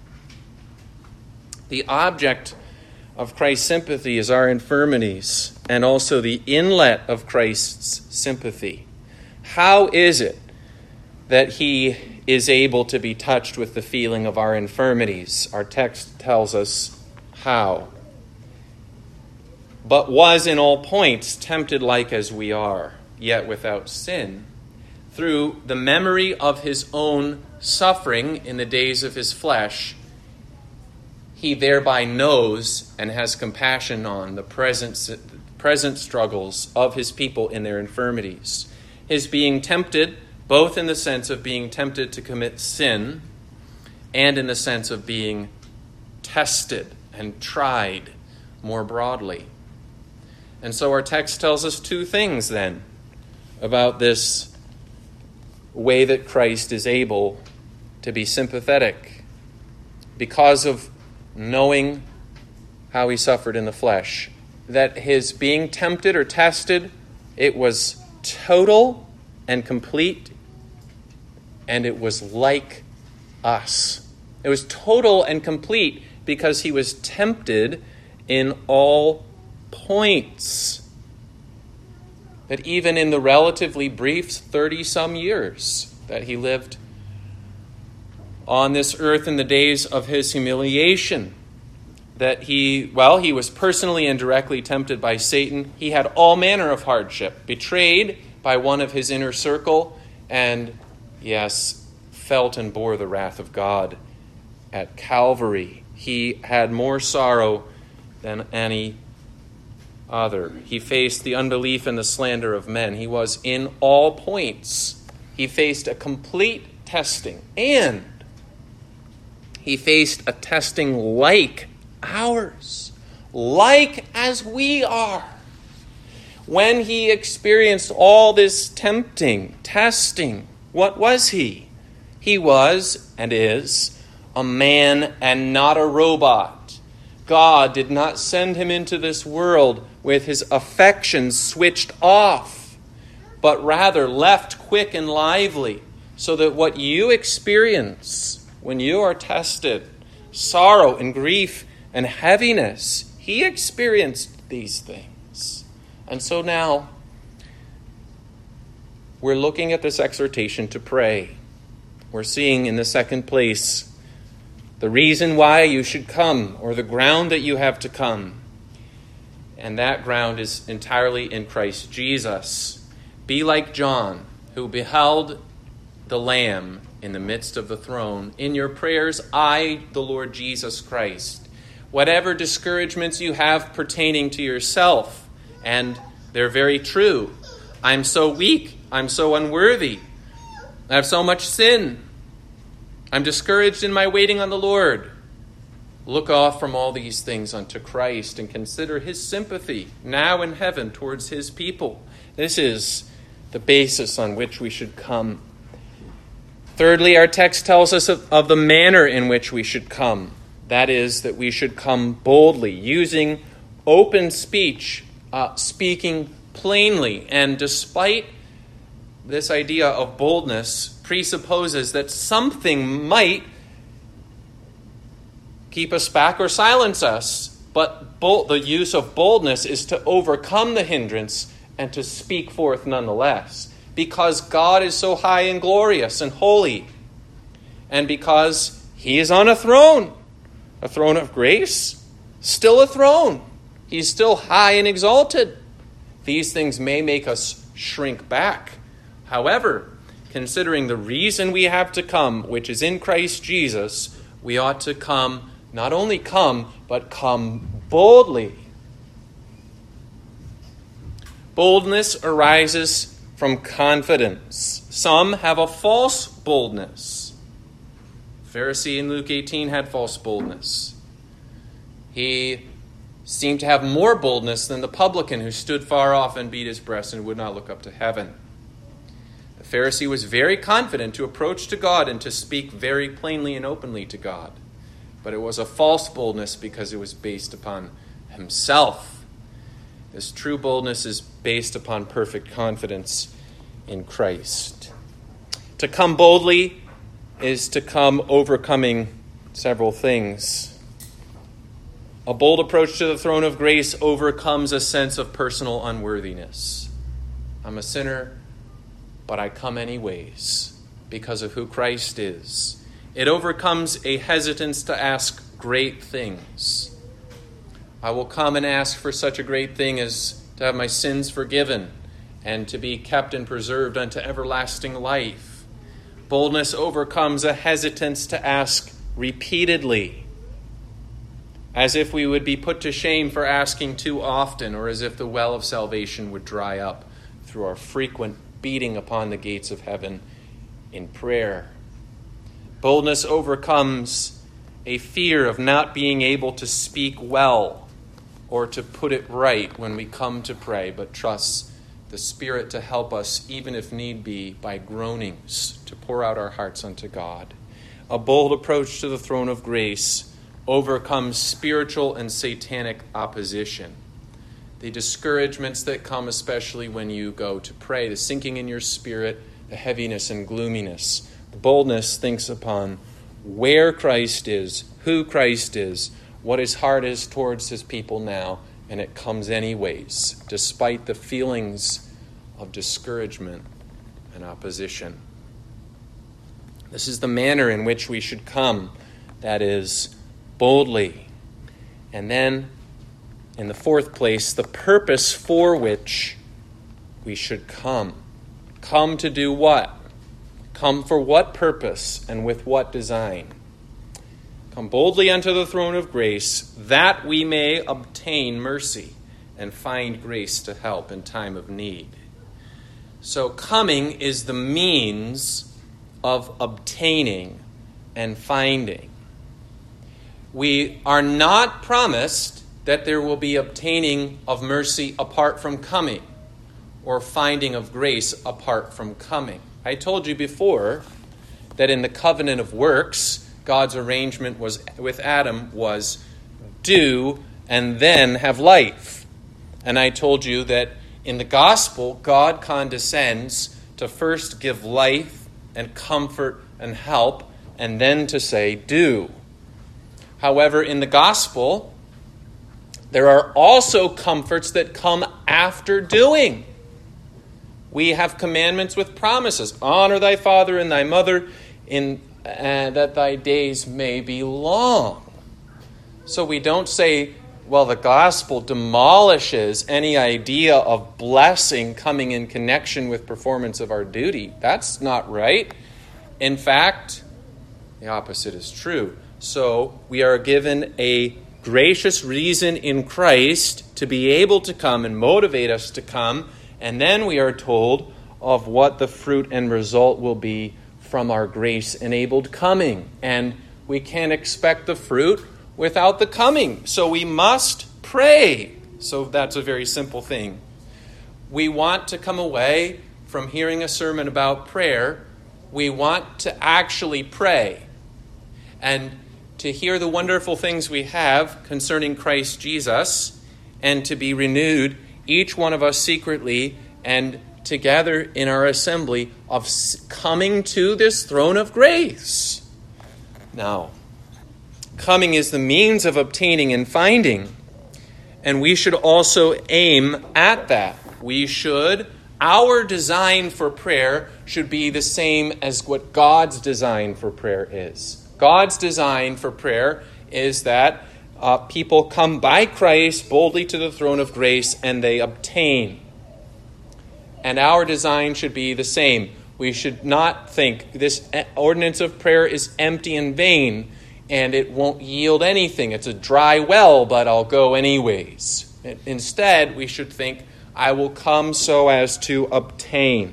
The object of Christ's sympathy is our infirmities, and also the inlet of Christ's sympathy. How is it that he is able to be touched with the feeling of our infirmities? Our text tells us how. But was in all points tempted like as we are, yet without sin, through the memory of his own suffering in the days of his flesh, he thereby knows and has compassion on the present, present struggles of his people in their infirmities. His being tempted, both in the sense of being tempted to commit sin and in the sense of being tested and tried more broadly. And so our text tells us two things then about this way that Christ is able to be sympathetic because of knowing how he suffered in the flesh. That his being tempted or tested, it was total and complete, and it was like us. It was total and complete because he was tempted in all points. That even in the relatively brief thirty-some years that he lived on this earth in the days of his humiliation, that he, well, he was personally and directly tempted by Satan. He had all manner of hardship, betrayed by one of his inner circle, and, yes, felt and bore the wrath of God at Calvary. He had more sorrow than any other. He faced the unbelief and the slander of men. He was in all points. He faced a complete testing, and he faced a testing like ours, like as we are. When he experienced all this tempting, testing, what was he? He was and is a man and not a robot. God did not send him into this world with his affections switched off, but rather left quick and lively, so that what you experience when you are tested, sorrow and grief and heaviness, he experienced these things. And so now we're looking at this exhortation to pray. We're seeing in the second place the reason why you should come, or the ground that you have to come. And that ground is entirely in Christ Jesus. Be like John, who beheld the Lamb in the midst of the throne. In your prayers, I, the Lord Jesus Christ. Whatever discouragements you have pertaining to yourself, and they're very true. I'm so weak. I'm so unworthy. I have so much sin. I'm discouraged in my waiting on the Lord. Look off from all these things unto Christ and consider his sympathy now in heaven towards his people. This is the basis on which we should come. Thirdly, our text tells us of, of the manner in which we should come. That is, that we should come boldly, using open speech, uh, speaking plainly. And despite this idea of boldness presupposes that something might keep us back or silence us, but bold, the use of boldness is to overcome the hindrance and to speak forth nonetheless, because God is so high and glorious and holy, and because he is on a throne, a throne of grace, still a throne. He's still high and exalted. These things may make us shrink back. However, considering the reason we have to come, which is in Christ Jesus, we ought to come Not only come, but come boldly. Boldness arises from confidence. Some have a false boldness. The Pharisee in Luke eighteen had false boldness. He seemed to have more boldness than the publican who stood far off and beat his breast and would not look up to heaven. The Pharisee was very confident to approach to God and to speak very plainly and openly to God. But it was a false boldness because it was based upon himself. This true boldness is based upon perfect confidence in Christ. To come boldly is to come overcoming several things. A bold approach to the throne of grace overcomes a sense of personal unworthiness. I'm a sinner, but I come anyways because of who Christ is. It overcomes a hesitance to ask great things. I will come and ask for such a great thing as to have my sins forgiven and to be kept and preserved unto everlasting life. Boldness overcomes a hesitance to ask repeatedly, as if we would be put to shame for asking too often, or as if the well of salvation would dry up through our frequent beating upon the gates of heaven in prayer. Boldness overcomes a fear of not being able to speak well or to put it right when we come to pray, but trusts the Spirit to help us, even if need be, by groanings, to pour out our hearts unto God. A bold approach to the throne of grace overcomes spiritual and satanic opposition. The discouragements that come, especially when you go to pray, the sinking in your spirit, the heaviness and gloominess. Boldness thinks upon where Christ is, who Christ is, what his heart is towards his people now, and it comes anyways, despite the feelings of discouragement and opposition. This is the manner in which we should come, that is, boldly. And then, in the fourth place, the purpose for which we should come. Come to do what? Come for what purpose and with what design? Come boldly unto the throne of grace, that we may obtain mercy and find grace to help in time of need. So coming is the means of obtaining and finding. We are not promised that there will be obtaining of mercy apart from coming, or finding of grace apart from coming. I told you before that in the covenant of works, God's arrangement was with Adam was do and then have life. And I told you that in the gospel, God condescends to first give life and comfort and help, and then to say do. However, in the gospel, there are also comforts that come after doing. We have commandments with promises. Honor thy father and thy mother, in uh, that thy days may be long. So we don't say, well, the gospel demolishes any idea of blessing coming in connection with performance of our duty. That's not right. In fact, the opposite is true. So we are given a gracious reason in Christ to be able to come and motivate us to come. And then we are told of what the fruit and result will be from our grace-enabled coming, and we can't expect the fruit without the coming. So we must pray. So that's a very simple thing. We want to come away from hearing a sermon about prayer. We want to actually pray and to hear the wonderful things we have concerning Christ Jesus, and to be renewed, each one of us secretly and together in our assembly, of coming to this throne of grace. Now, coming is the means of obtaining and finding, and we should also aim at that. We should, our design for prayer should be the same as what God's design for prayer is. God's design for prayer is that uh, people come by Christ boldly to the throne of grace and they obtain. And our design should be the same. We should not think this ordinance of prayer is empty and vain and it won't yield anything. It's a dry well, but I'll go anyways. Instead, we should think, I will come so as to obtain.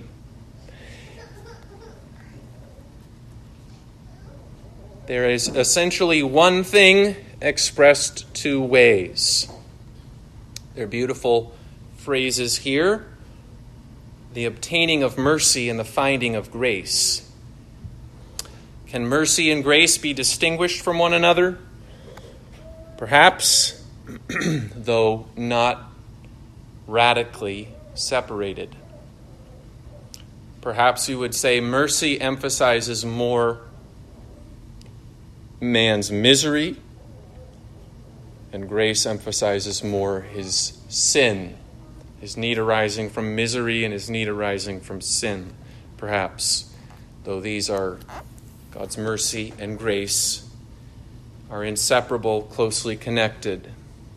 There is essentially one thing expressed two ways. There are beautiful phrases here. The obtaining of mercy and the finding of grace. Can mercy and grace be distinguished from one another? Perhaps, though not radically separated. Perhaps you would say mercy emphasizes more man's misery, and grace emphasizes more his sin, his need arising from misery and his need arising from sin. Perhaps, though these are God's mercy and grace are inseparable, closely connected.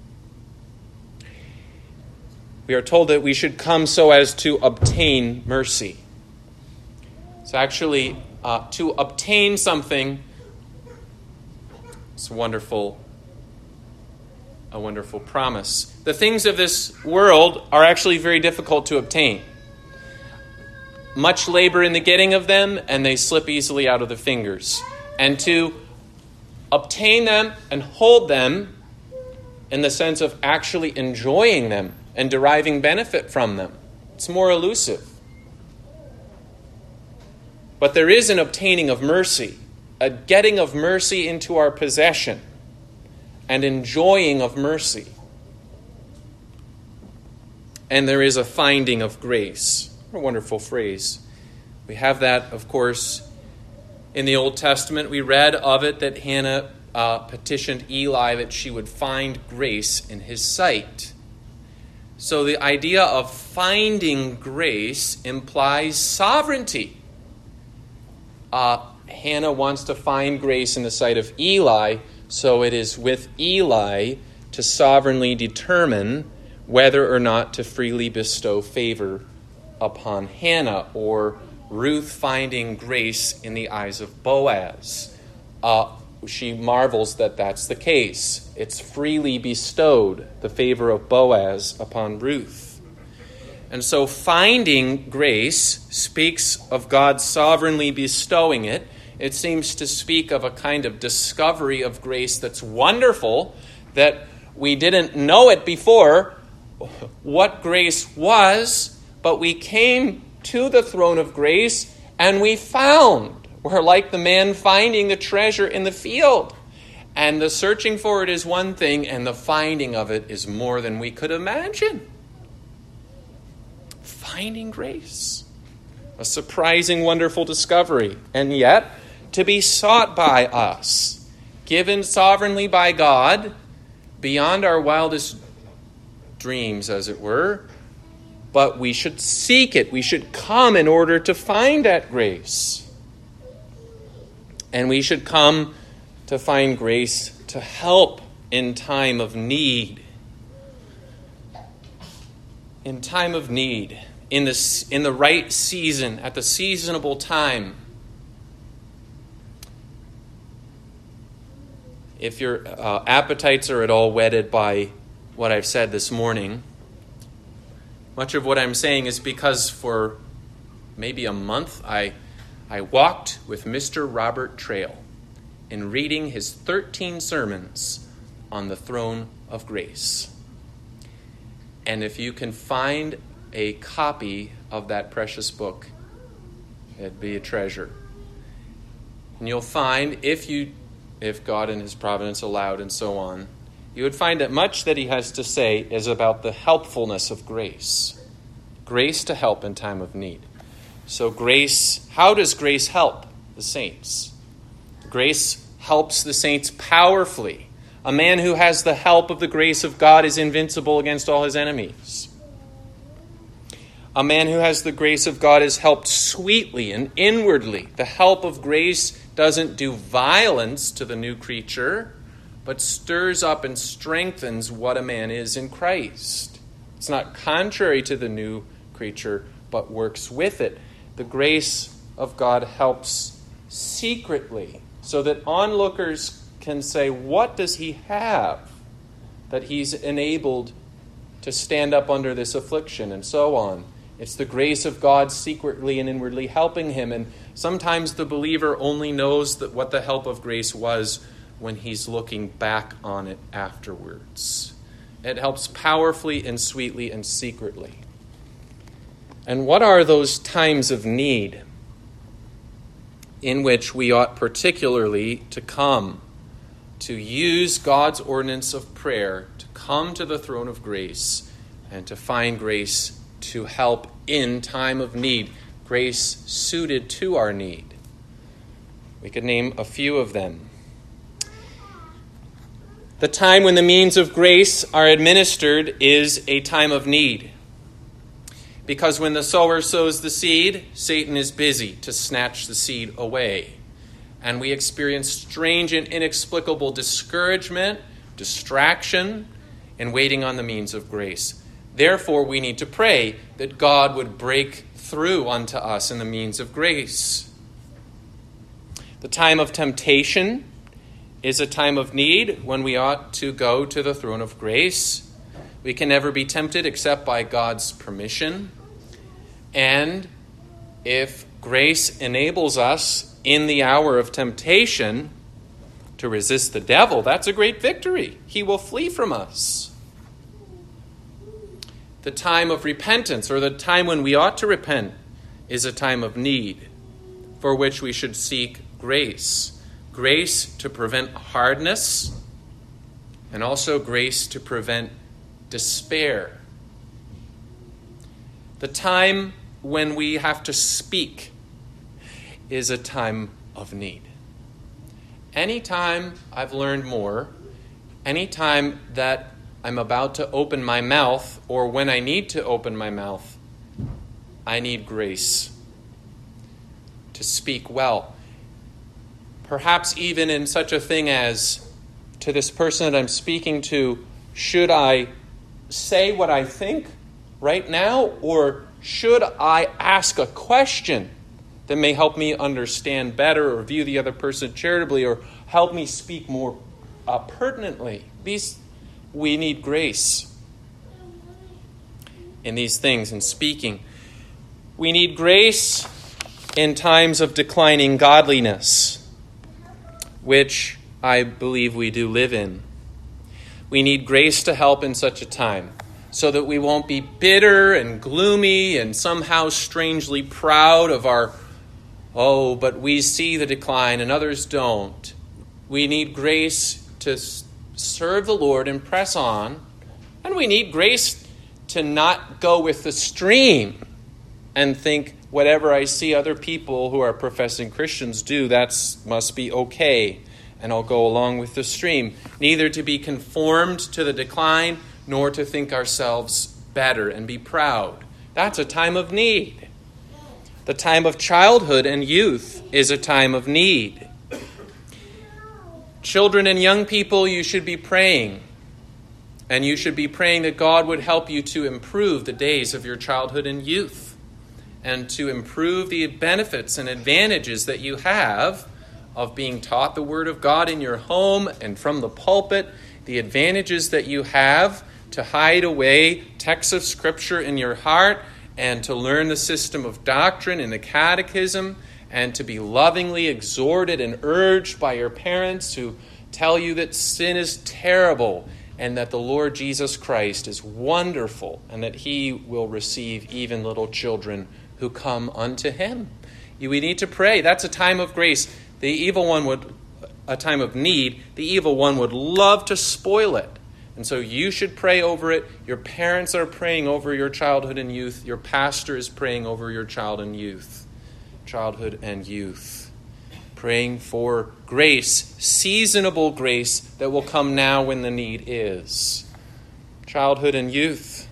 We are told that we should come so as to obtain mercy. It's actually uh, to obtain something. It's a wonderful, a wonderful promise. The things of this world are actually very difficult to obtain. Much labor in the getting of them, and they slip easily out of the fingers. And to obtain them and hold them in the sense of actually enjoying them and deriving benefit from them, it's more elusive. But there is an obtaining of mercy, a getting of mercy into our possession, and enjoying of mercy. And there is a finding of grace. What a wonderful phrase. We have that, of course, in the Old Testament. We read of it that Hannah uh, petitioned Eli that she would find grace in his sight. So the idea of finding grace implies sovereignty. Uh, Hannah wants to find grace in the sight of Eli, so it is with Eli to sovereignly determine whether or not to freely bestow favor upon Hannah, or Ruth finding grace in the eyes of Boaz. Uh, she marvels that that's the case. It's freely bestowed, the favor of Boaz upon Ruth. And so finding grace speaks of God sovereignly bestowing it. It seems to speak of a kind of discovery of grace that's wonderful, that we didn't know it before, what grace was, but we came to the throne of grace and we found. We're like the man finding the treasure in the field. And the searching for it is one thing, and the finding of it is more than we could imagine. Finding grace. A surprising, wonderful discovery. And yet, to be sought by us, given sovereignly by God, beyond our wildest dreams, as it were. But we should seek it. We should come in order to find that grace. And we should come to find grace to help in time of need. In time of need. In the, in the right season, at the seasonable time. If your uh, appetites are at all whetted by what I've said this morning, much of what I'm saying is because for maybe a month I I walked with Mister Robert Trail in reading his thirteen sermons on the throne of grace. And if you can find a copy of that precious book, it'd be a treasure. And you'll find, if you, if God in his providence allowed and so on, you would find that much that he has to say is about the helpfulness of grace. Grace to help in time of need. So grace, how does grace help the saints? Grace helps the saints powerfully. A man who has the help of the grace of God is invincible against all his enemies. A man who has the grace of God is helped sweetly and inwardly. The help of grace doesn't do violence to the new creature, but stirs up and strengthens what a man is in Christ. It's not contrary to the new creature, but works with it. The grace of God helps secretly, so that onlookers can say, what does he have that he's enabled to stand up under this affliction, and so on. It's the grace of God secretly and inwardly helping him. And sometimes the believer only knows that what the help of grace was when he's looking back on it afterwards. It helps powerfully and sweetly and secretly. And what are those times of need in which we ought particularly to come, to use God's ordinance of prayer, to come to the throne of grace and to find grace to help in time of need, grace suited to our need? We could name a few of them. The time when the means of grace are administered is a time of need. Because when the sower sows the seed, Satan is busy to snatch the seed away. And we experience strange and inexplicable discouragement, distraction, and waiting on the means of grace. Therefore, we need to pray that God would break through unto us in the means of grace. The time of temptation is a time of need when we ought to go to the throne of grace. We can never be tempted except by God's permission. And if grace enables us in the hour of temptation to resist the devil, that's a great victory. He will flee from us. The time of repentance, or the time when we ought to repent, is a time of need for which we should seek grace. Grace to prevent hardness, and also grace to prevent despair. The time when we have to speak is a time of need. Anytime I've learned more, anytime that I'm about to open my mouth, or when I need to open my mouth, I need grace to speak well. Perhaps even in such a thing as, to this person that I'm speaking to, should I say what I think right now, or should I ask a question that may help me understand better, or view the other person charitably, or help me speak more uh, pertinently? These, we need grace in these things, in speaking. We need grace in times of declining godliness, which I believe we do live in. We need grace to help in such a time, so that we won't be bitter and gloomy and somehow strangely proud of our, oh, but we see the decline and others don't. We need grace to serve the Lord and press on. And we need grace to not go with the stream and think whatever I see other people who are professing Christians do, that must be okay, and I'll go along with the stream. Neither to be conformed to the decline, nor to think ourselves better and be proud. That's a time of need. The time of childhood and youth is a time of need. Children and young people, you should be praying. And you should be praying that God would help you to improve the days of your childhood and youth, and to improve the benefits and advantages that you have of being taught the Word of God in your home and from the pulpit, the advantages that you have to hide away texts of Scripture in your heart and to learn the system of doctrine in the catechism and to be lovingly exhorted and urged by your parents who tell you that sin is terrible and that the Lord Jesus Christ is wonderful and that he will receive even little children who come unto him. We need to pray. That's a time of grace. The evil one would, a time of need, the evil one would love to spoil it. And so you should pray over it. Your parents are praying over your childhood and youth. Your pastor is praying over your child and youth, childhood and youth. Praying for grace, seasonable grace that will come now when the need is. Childhood and youth.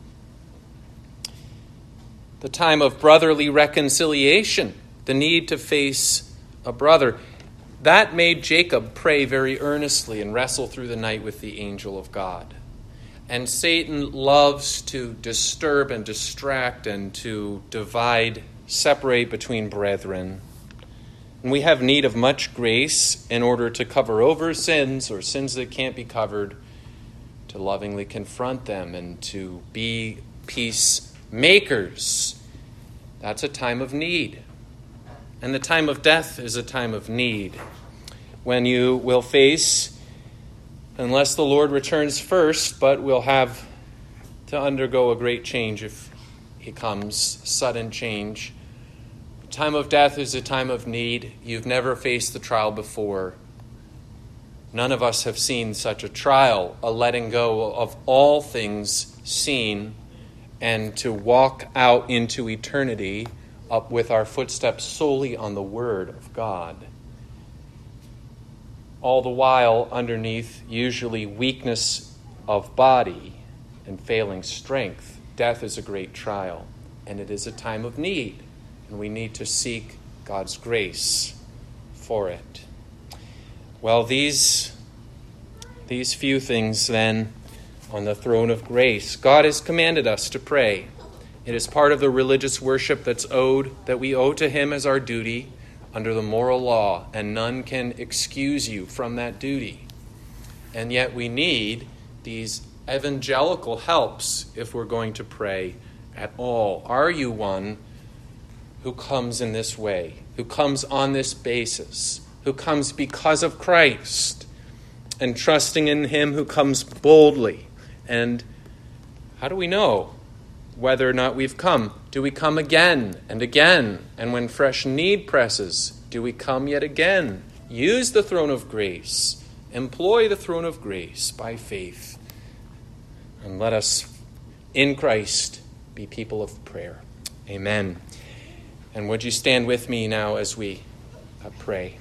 The time of brotherly reconciliation, the need to face a brother. That made Jacob pray very earnestly and wrestle through the night with the angel of God. And Satan loves to disturb and distract and to divide, separate between brethren. And we have need of much grace in order to cover over sins or sins that can't be covered, to lovingly confront them and to be peacemakers. That's a time of need. And the time of death is a time of need, when you will face, unless the Lord returns first, but will have to undergo a great change if he comes, sudden change. The time of death is a time of need. You've never faced the trial before. None of us have seen such a trial, a letting go of all things seen, and to walk out into eternity up with our footsteps solely on the Word of God. All the while, underneath, usually weakness of body and failing strength. Death is a great trial, and it is a time of need, and we need to seek God's grace for it. Well, these, these few things then on the throne of grace. God has commanded us to pray. It is part of the religious worship that's owed, that we owe to him as our duty under the moral law, and none can excuse you from that duty. And yet we need these evangelical helps if we're going to pray at all. Are you one who comes in this way, who comes on this basis, who comes because of Christ, and trusting in him who comes boldly? And how do we know whether or not we've come? Do we come again and again? And when fresh need presses, do we come yet again? Use the throne of grace. Employ the throne of grace by faith. And let us, in Christ, be people of prayer. Amen. And would you stand with me now as we uh, pray?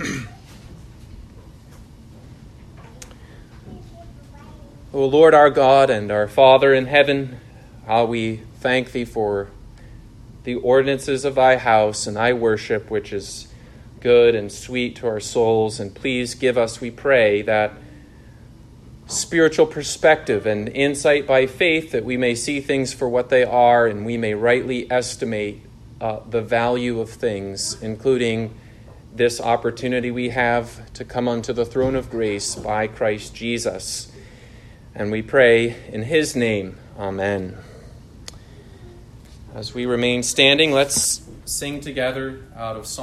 O Lord our God and our Father in heaven, how we thank thee for the ordinances of thy house and thy worship, which is good and sweet to our souls. And please give us, we pray, that spiritual perspective and insight by faith, that we may see things for what they are and we may rightly estimate uh, the value of things, including this opportunity we have to come unto the throne of grace by Christ Jesus. And we pray in his name. Amen. As we remain standing, let's sing together out of Psalm